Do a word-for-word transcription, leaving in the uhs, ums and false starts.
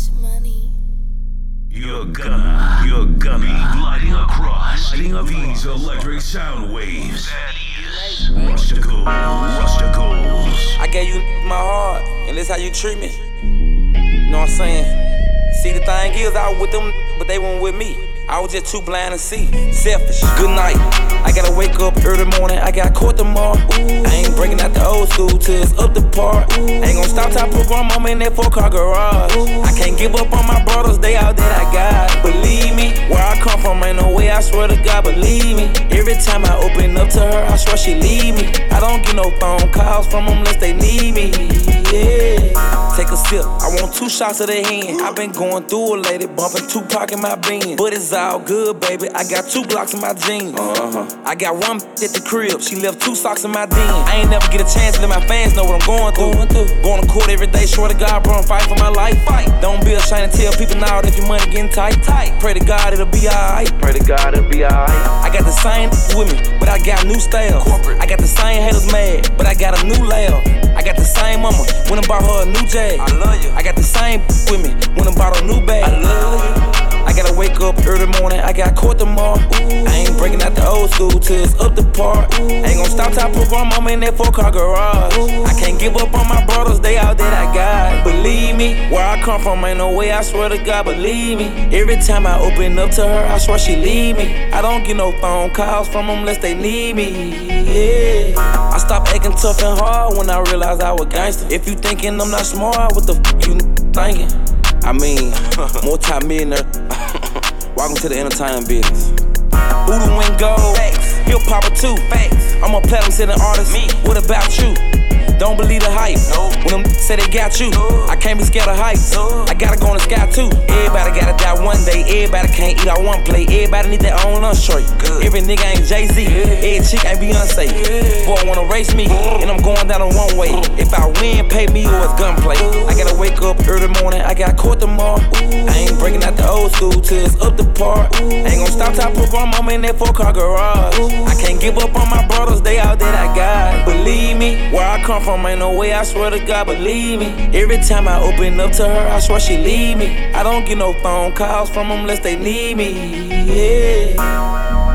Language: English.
money. You're gonna, you're gonna be gliding across, gliding of these electric sound waves. That is Rusticles, Rusticles. I gave you my heart, and this how you treat me. You know what I'm saying? See, the thing is, I was with them, but they weren't with me. I was just too blind to see. Selfish. Good night. I gotta wake up early morning. I got court tomorrow. Ooh. I ain't breaking out the old school till it's up the par. Ooh. I ain't gonna stop till I put grandmama in that four-car garage. Ooh. I can't give up on my brothers. They out that I got. Believe me, where I come from ain't no way. I swear to God, believe me. Every time I open up to her, I swear she leave me. I don't get no phone calls from them unless they need me. Yeah. Take a sip. I want two shots of the hand. I've been going through it lately, bumping Tupac in my Benz. But it's all good, baby. I got two blocks in my jeans. Uh-huh. I got one at the crib. She left two socks in my den. I ain't never get a chance to let my fans know what I'm going through. Going, through. going to court every day, swear to God, bro, I'm fighting for my life. Fight. Don't be ashamed to tell people now that your money getting tight. Tight. Pray to God it'll be alright. Pray to God it'll be alright. I got the same with me, but I got new style. Corporate. I got the same haters mad, but I got a new layout. I got the same mama when I bought her a new Jag. I love you. I got the same with me when I bought a new bag. I love you. I gotta wake up early morning, I got court tomorrow. Ooh. I ain't breaking out the old school till it's up the par. Ooh. I ain't gonna stop till I put grandmama in that four-car garage. Ooh. I can't give up on my brothers, they out that I got. Believe me, where I come from ain't no way, I swear to God, believe me. Every time I open up to her, I swear she leave me. I don't get no phone calls from them unless they need me. Yeah. I stopped acting tough and hard when I realized I was gangster. If you thinking I'm not smart, what the f you thinking? I mean, multi-millionaire. Welcome to the entertainment business. Voodoo and gold, hip hopper too. Facts. I'm a platinum selling artist. Me. What about you? Don't believe the hype. No. When them say they got you, no. I can't be scared of heights. No. I gotta go in the sky too. Everybody gotta die one day. Everybody can't eat out one plate. Everybody need their own lunch tray. Every nigga ain't Jay-Z. Yeah. Every chick ain't Beyonce. Yeah. Boy wanna race me, yeah. And I'm going down on one way. Yeah. If I win, pay me or it's gunplay. Yeah. I gotta wake up early morning. I got court tomorrow. Ooh. I ain't breaking out the old school till it's up the par. Ooh. I ain't gonna stop till I put grandmama in that four-car garage. Ooh. I can't give up on my brothers. They out that I got. Believe me, where I come from ain't no way, I swear to God, believe me. Every time I open up to her, I swear she leave me. I don't get no phone calls from them unless they need me. Yeah.